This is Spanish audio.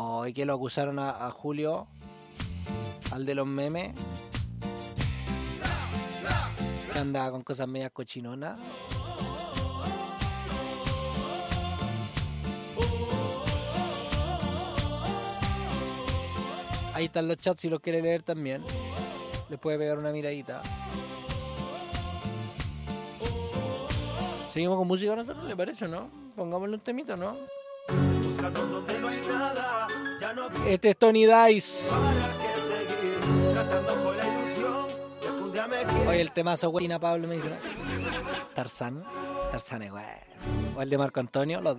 Oh, y que lo acusaron a Julio, al de los memes, que andaba con cosas medias cochinonas. Ahí están los chats si los quiere leer también. Les puede pegar una miradita. Seguimos con música nosotros, ¿le parece o no? Pongámosle un temito, ¿no? Este es Tony Dice. Oye, el temazo, güey, Pablo me dice. Tarzán es güey. O el de Marco Antonio, los dos.